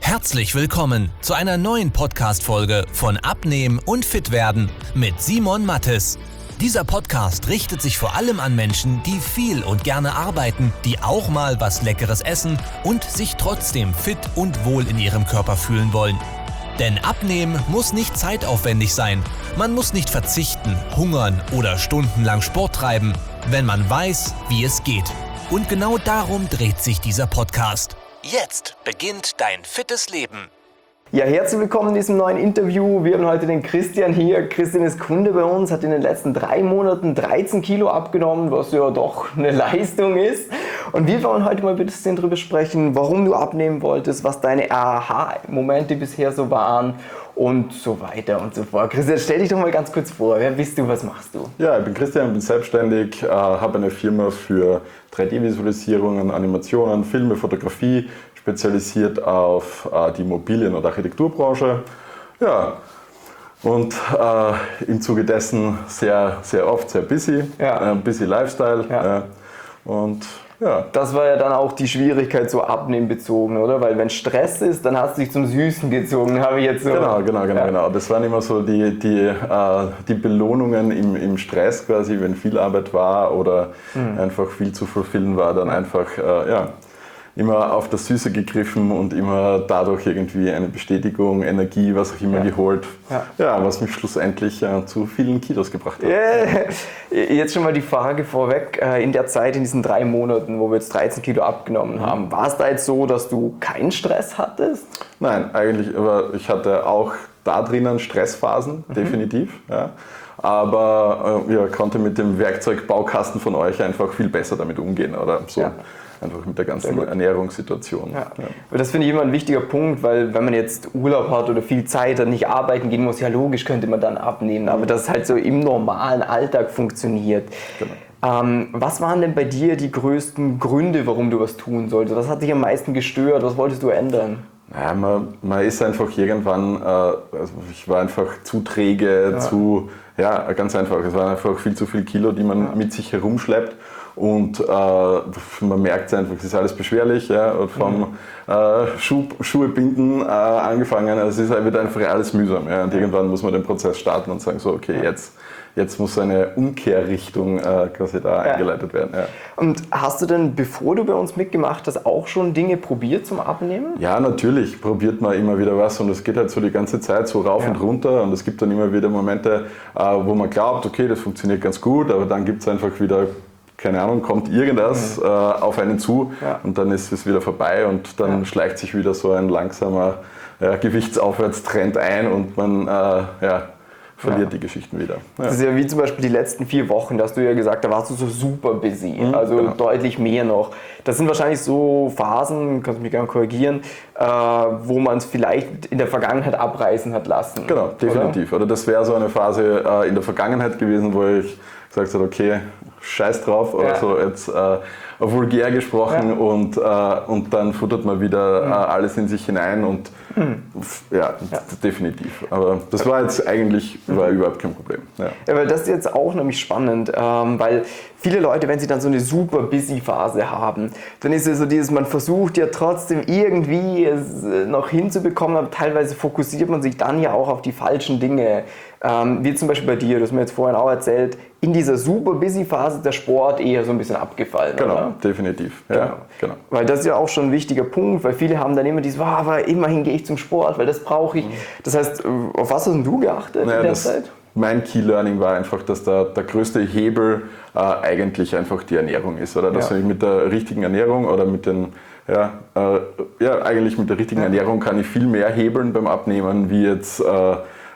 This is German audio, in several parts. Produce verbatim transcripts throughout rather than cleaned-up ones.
Herzlich willkommen zu einer neuen Podcast-Folge von Abnehmen und Fitwerden mit Simon Mattes. Dieser Podcast richtet sich vor allem an Menschen, die viel und gerne arbeiten, die auch mal was Leckeres essen und sich trotzdem fit und wohl in ihrem Körper fühlen wollen. Denn Abnehmen muss nicht zeitaufwendig sein. Man muss nicht verzichten, hungern oder stundenlang Sport treiben, wenn man weiß, wie es geht. Und genau darum dreht sich dieser Podcast. Jetzt beginnt dein fittes Leben. Ja, herzlich willkommen in diesem neuen Interview. Wir haben heute den Christian hier. Christian ist Kunde bei uns, hat in den letzten drei Monaten dreizehn Kilo abgenommen, was ja doch eine Leistung ist. Und wir wollen heute mal ein bisschen darüber sprechen, warum du abnehmen wolltest, was deine Aha-Momente bisher so waren und so weiter und so fort. Christian, stell dich doch mal ganz kurz vor. Wer bist du, was machst du? Ja, ich bin Christian, bin selbstständig, äh, habe eine Firma für drei D-Visualisierungen, Animationen, Filme, Fotografie, spezialisiert auf äh, die Immobilien- und Architekturbranche. Ja, und äh, im Zuge dessen sehr, sehr oft sehr busy, ja. äh, busy Lifestyle. Ja. Äh, und ja. Das war ja dann auch die Schwierigkeit so abnehmbezogen, oder? Weil wenn Stress ist, dann hast du dich zum Süßen gezogen, habe ich jetzt so. Genau, genau, genau, ja. genau. Das waren immer so die, die, äh, die Belohnungen im, im Stress quasi, wenn viel Arbeit war oder mhm. einfach viel zu fulfillen war, dann einfach, äh, ja. immer auf das Süße gegriffen und immer dadurch irgendwie eine Bestätigung, Energie, was auch immer ja. geholt. Ja. ja, was mich schlussendlich äh, zu vielen Kilos gebracht hat. Yeah. Jetzt schon mal die Frage vorweg, äh, in der Zeit, in diesen drei Monaten, wo wir jetzt dreizehn Kilo abgenommen mhm. haben, war es da jetzt so, dass du keinen Stress hattest? Nein, eigentlich, aber ich hatte auch da drinnen Stressphasen, mhm. definitiv. Ja. Aber äh, ja, konnte mit dem Werkzeugbaukasten von euch einfach viel besser damit umgehen oder so. Ja. Einfach mit der ganzen Ernährungssituation. Ja. Ja. Das finde ich immer ein wichtiger Punkt, weil wenn man jetzt Urlaub hat oder viel Zeit hat, nicht arbeiten gehen muss, ja logisch könnte man dann abnehmen, aber dass es halt so im normalen Alltag funktioniert. Genau. Ähm, was waren denn bei dir die größten Gründe, warum du was tun solltest? Was hat dich am meisten gestört? Was wolltest du ändern? Naja, man, man ist einfach irgendwann, äh, also ich war einfach zu träge, ja. zu, ja ganz einfach, es waren einfach viel zu viele Kilo, die man ja. mit sich herumschleppt. Und äh, man merkt einfach, es ist alles beschwerlich, ja, und vom mhm. äh, Schuh, Schuhe binden äh, angefangen, also es ist, wird einfach alles mühsam. Ja, und irgendwann muss man den Prozess starten und sagen, so okay, jetzt, jetzt muss eine Umkehrrichtung äh, quasi da ja. eingeleitet werden. Ja. Und hast du denn, bevor du bei uns mitgemacht hast, auch schon Dinge probiert zum Abnehmen? Ja, natürlich probiert man immer wieder was und es geht halt so die ganze Zeit so rauf ja. und runter und es gibt dann immer wieder Momente, äh, wo man glaubt, okay, das funktioniert ganz gut, aber dann gibt es einfach wieder keine Ahnung, kommt irgendwas mhm. äh, auf einen zu ja. und dann ist es wieder vorbei und dann ja. schleicht sich wieder so ein langsamer äh, Gewichtsaufwärtstrend ein und man äh, ja, verliert ja. die Geschichten wieder. Ja. Das ist ja wie zum Beispiel die letzten vier Wochen, da hast du ja gesagt, da warst du so super busy, mhm, also genau. deutlich mehr noch. Das sind wahrscheinlich so Phasen, kannst du mich gerne korrigieren, äh, wo man es vielleicht in der Vergangenheit abreißen hat lassen. Genau, definitiv. Oder, oder das wäre so eine Phase äh, in der Vergangenheit gewesen, wo ich gesagt habe, okay, scheiß drauf oder ja. so, jetzt äh, vulgär gesprochen ja. und, äh, und dann futtert man wieder mhm. äh, alles in sich hinein und mhm. ja, ja, definitiv. Aber das war jetzt eigentlich mhm. war überhaupt kein Problem. Ja. Ja, weil das ist jetzt auch nämlich spannend, ähm, weil viele Leute, wenn sie dann so eine super busy Phase haben, dann ist es so dieses, man versucht ja trotzdem irgendwie es noch hinzubekommen, aber teilweise fokussiert man sich dann ja auch auf die falschen Dinge. Ähm, wie zum Beispiel bei dir, du hast mir jetzt vorhin auch erzählt, in dieser super busy Phase der Sport eher so ein bisschen abgefallen. Genau, oder? definitiv. Ja, genau. Genau. Weil das ist ja auch schon ein wichtiger Punkt, weil viele haben dann immer dieses, oh, aber immerhin gehe ich zum Sport, weil das brauche ich. Mhm. Das heißt, auf was hast denn du geachtet naja, in der das, Zeit? Mein Key Learning war einfach, dass der, der größte Hebel äh, eigentlich einfach die Ernährung ist. Oder? Dass ja. ich mit der richtigen Ernährung oder mit den Ja, äh, ja, eigentlich mit der richtigen Ernährung kann ich viel mehr hebeln beim Abnehmen, wie jetzt äh,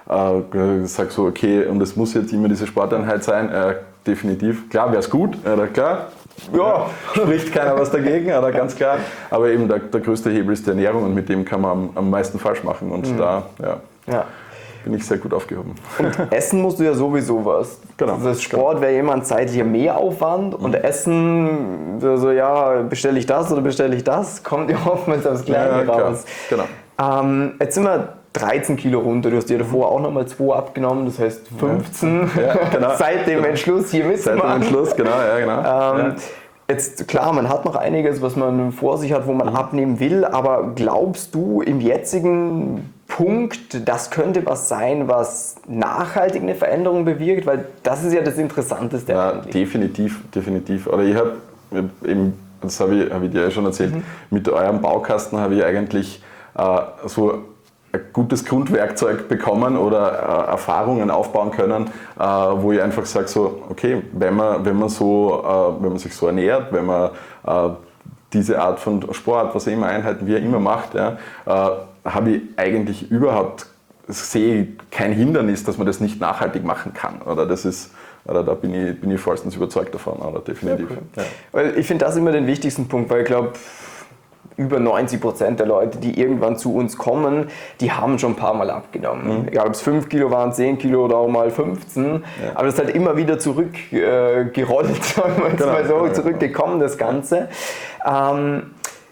äh, sag so, okay, und es muss jetzt immer diese Sporteinheit sein. Äh, definitiv, klar, wäre es gut, oder klar, ja, spricht keiner was dagegen, oder ganz klar. Aber eben der, der größte Hebel ist die Ernährung und mit dem kann man am, am meisten falsch machen. Und mhm. da ja, ja. bin ich sehr gut aufgehoben. Und essen musst du ja sowieso was. Genau. Das Sport wäre jemand zeitlicher Mehraufwand und mhm. Essen, so, so ja, bestelle ich das oder bestelle ich das, kommt ja oftmals aufs Gleiche ja, raus. Genau. Ähm, jetzt sind wir dreizehn Kilo runter, du hast dir davor auch nochmal zwei abgenommen, das heißt fünfzehn. Ja, genau. Seit dem Entschluss hier mitzumachen. Seit dem Entschluss, genau, ja, genau. Ähm, ja. Jetzt klar, man hat noch einiges, was man vor sich hat, wo man mhm. abnehmen will, aber glaubst du im jetzigen Punkt, das könnte was sein, was nachhaltig eine Veränderung bewirkt? Weil das ist ja das Interessanteste. Ja, definitiv, definitiv. Oder ich habe eben, das habe ich, hab ich dir ja schon erzählt, mhm. mit eurem Baukasten habe ich eigentlich äh, so ein gutes Grundwerkzeug bekommen oder äh, Erfahrungen aufbauen können, äh, wo ich einfach sage, so, okay, wenn man, wenn man, so, äh, wenn man sich so ernährt, wenn man äh, diese Art von Sport, was er immer Einheiten, wie er immer macht, ja, äh, habe ich eigentlich überhaupt, sehe kein Hindernis, dass man das nicht nachhaltig machen kann. Oder das ist, oder da bin ich, bin ich vollstens überzeugt davon, oder definitiv. Ja, cool. Ja. Weil ich finde das immer den wichtigsten Punkt, weil ich glaube, über neunzig Prozent der Leute, die irgendwann zu uns kommen, die haben schon ein paar Mal abgenommen. Mhm. Egal ob es fünf Kilo waren, zehn Kilo oder auch mal fünfzehn. Ja. Aber das ist halt immer wieder zurückgerollt, äh, sagen wir jetzt genau, mal so, genau, zurückgekommen das Ganze. Ähm,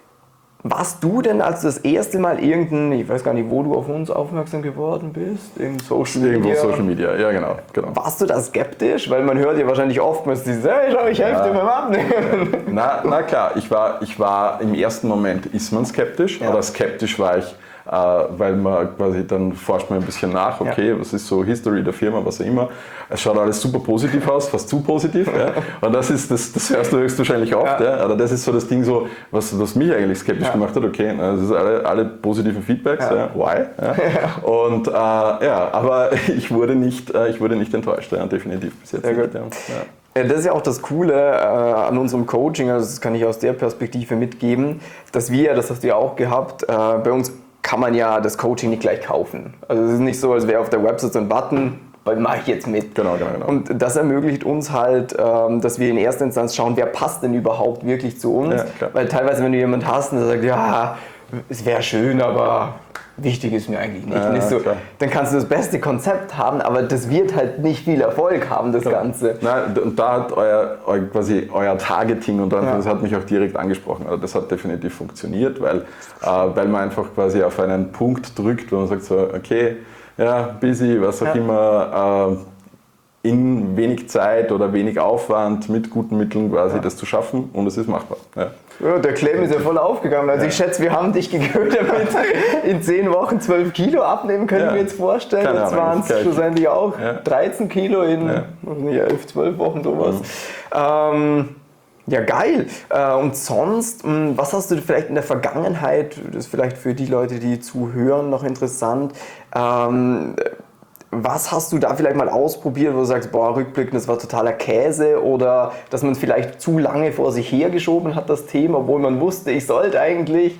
warst du denn, als du das erste Mal irgendein, ich weiß gar nicht, wo du auf uns aufmerksam geworden bist, in Social Media? Irgendwo Social Media, ja genau, genau. Warst du da skeptisch? Weil man hört ja wahrscheinlich oftmals dieses, hey, schau, ich helfe dir beim Abnehmen. Na, na klar, ich war, ich war im ersten Moment, ist man skeptisch, ja. aber skeptisch war ich, äh, weil man quasi, dann forscht man ein bisschen nach, okay, ja. was ist so History der Firma, was auch immer. Es schaut alles super positiv aus, fast zu positiv. Ja. Und das ist, das, das hörst du höchstwahrscheinlich oft. Ja. Ja. Aber das ist so das Ding, so, was, was mich eigentlich skeptisch ja. gemacht hat, okay, das ist alle, alle positiven Feedbacks, ja. Ja. why? Ja. Ja. Und äh, ja, aber ich wurde nicht, äh, ich wurde nicht enttäuscht, ja, definitiv bis jetzt. Sehr gut. Ja. Ja. Das ist ja auch das Coole äh, an unserem Coaching, also das kann ich aus der Perspektive mitgeben, dass wir, das hast du ja auch gehabt, äh, bei uns kann man ja das Coaching nicht gleich kaufen. Also es ist nicht so, als wäre auf der Website so ein Button, weil mache ich jetzt mit. Genau, genau, genau. Und das ermöglicht uns halt, ähm, dass wir in erster Instanz schauen, wer passt denn überhaupt wirklich zu uns. Ja, klar. Weil teilweise, wenn du jemanden hast, der sagt, ja, es wäre schön, aber wichtig ist mir eigentlich nicht. Ja, nicht so, dann kannst du das beste Konzept haben, aber das wird halt nicht viel Erfolg haben, das ja. Ganze. Nein, und da hat euer, euer, quasi euer Targeting, und dann, ja. das hat mich auch direkt angesprochen, also das hat definitiv funktioniert, weil, äh, weil man einfach quasi auf einen Punkt drückt, wo man sagt so, okay, ja, busy, was auch ja. immer, äh, in wenig Zeit oder wenig Aufwand mit guten Mitteln quasi ja. das zu schaffen, und es ist machbar. Ja. Ja, der Claim ist ja voll aufgegangen. Also ja. ich schätze, wir haben dich geködert, damit in zehn Wochen zwölf Kilo abnehmen, können ja. wir jetzt vorstellen. Keine Jetzt waren es schlussendlich auch ja. dreizehn Kilo in ja. elf, zwölf Wochen sowas. Mhm. Ähm, ja, geil. Äh, und sonst, mh, was hast du vielleicht in der Vergangenheit, das ist vielleicht für die Leute, die zuhören, noch interessant, ähm, was hast du da vielleicht mal ausprobiert, wo du sagst, boah, rückblickend, das war totaler Käse, oder dass man es vielleicht zu lange vor sich hergeschoben hat, das Thema, obwohl man wusste, ich sollte eigentlich.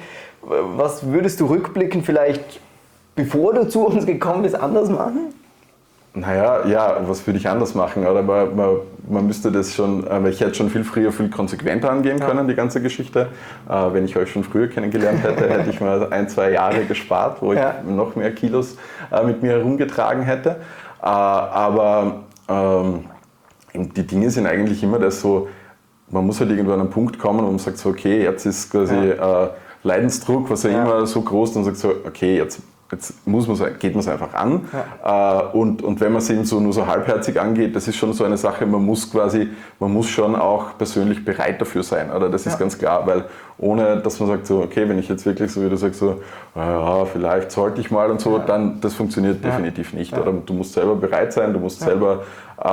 Was würdest du rückblickend vielleicht, bevor du zu uns gekommen bist, anders machen? Naja, ja, was würde ich anders machen? Oder man, man, man müsste das schon, ich hätte schon viel früher, viel konsequenter angehen können, ja. die ganze Geschichte. Äh, wenn ich euch schon früher kennengelernt hätte, hätte ich mal ein, zwei Jahre gespart, wo ich ja. noch mehr Kilos äh, mit mir herumgetragen hätte. Äh, aber ähm, die Dinge sind eigentlich immer das so, man muss halt irgendwann an einen Punkt kommen, wo man sagt so, okay, jetzt ist quasi ja. äh, Leidensdruck, was ja, ja immer so groß, dann sagt so, okay, jetzt Jetzt muss man, geht man es einfach an, ja. äh, und, und wenn man es eben so nur so halbherzig angeht, das ist schon so eine Sache, man muss quasi, man muss schon auch persönlich bereit dafür sein, oder? Das ist ja. ganz klar, weil ohne, dass man sagt so, okay, wenn ich jetzt wirklich so, wie du sagst, so, ja, vielleicht sollte ich mal und so, ja. dann, das funktioniert ja. definitiv nicht, ja. oder? Du musst selber bereit sein, du musst ja. selber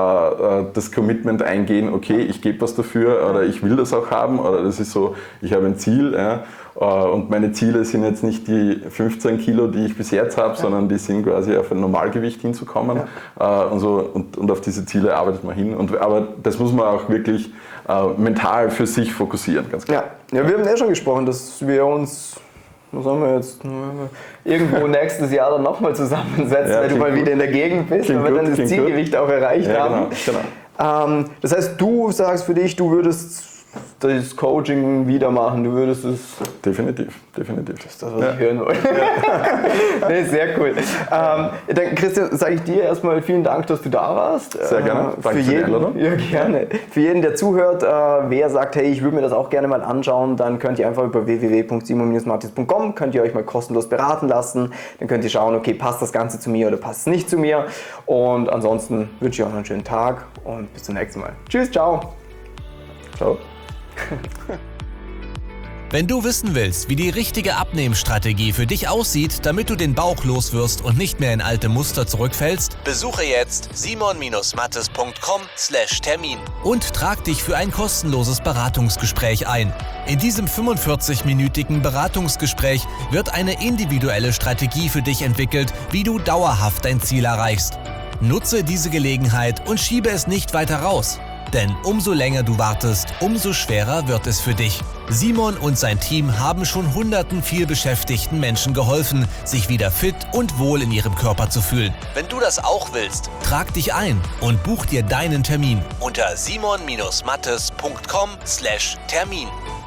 äh, das Commitment eingehen, okay, ich gebe was dafür, ja. oder ich will das auch haben, oder das ist so, ich habe ein Ziel, ja. Und meine Ziele sind jetzt nicht die fünfzehn Kilo, die ich bis jetzt habe, ja. sondern die sind quasi auf ein Normalgewicht hinzukommen. Ja. Und, so, und, und auf diese Ziele arbeitet man hin. Und, aber das muss man auch wirklich äh, mental für sich fokussieren, ganz klar. Ja. ja, wir haben ja schon gesprochen, dass wir uns, was haben wir jetzt, irgendwo nächstes Jahr dann nochmal zusammensetzen, ja, wenn du mal gut. wieder in der Gegend bist, wenn wir dann das Zielgewicht gut. auch erreicht ja, haben. Genau, genau. Ähm, das heißt, du sagst für dich, du würdest das Coaching wieder machen, du würdest es... Definitiv, definitiv. Das ist das, was ja. ich hören wollte. Ja. Nee, sehr cool. Ähm, dann, Christian, sage ich dir erstmal vielen Dank, dass du da warst. Sehr gerne. Äh, Danke für jeden, für die ja, gerne. Für jeden, der zuhört, äh, wer sagt, hey, ich würde mir das auch gerne mal anschauen, dann könnt ihr einfach über w w w punkt simon Bindestrich matis punkt com könnt ihr euch mal kostenlos beraten lassen. Dann könnt ihr schauen, okay, passt das Ganze zu mir oder passt es nicht zu mir. Und ansonsten wünsche ich euch noch einen schönen Tag und bis zum nächsten Mal. Tschüss, ciao. Ciao. Wenn du wissen willst, wie die richtige Abnehmstrategie für dich aussieht, damit du den Bauch loswirst und nicht mehr in alte Muster zurückfällst, besuche jetzt simon mattes punkt com slash Termin und trag dich für ein kostenloses Beratungsgespräch ein. In diesem fünfundvierzig-minütigen Beratungsgespräch wird eine individuelle Strategie für dich entwickelt, wie du dauerhaft dein Ziel erreichst. Nutze diese Gelegenheit und schiebe es nicht weiter raus. Denn umso länger du wartest, umso schwerer wird es für dich. Simon und sein Team haben schon hunderten vielbeschäftigten Menschen geholfen, sich wieder fit und wohl in ihrem Körper zu fühlen. Wenn du das auch willst, trag dich ein und buch dir deinen Termin unter simon mattes punkt com slash Termin.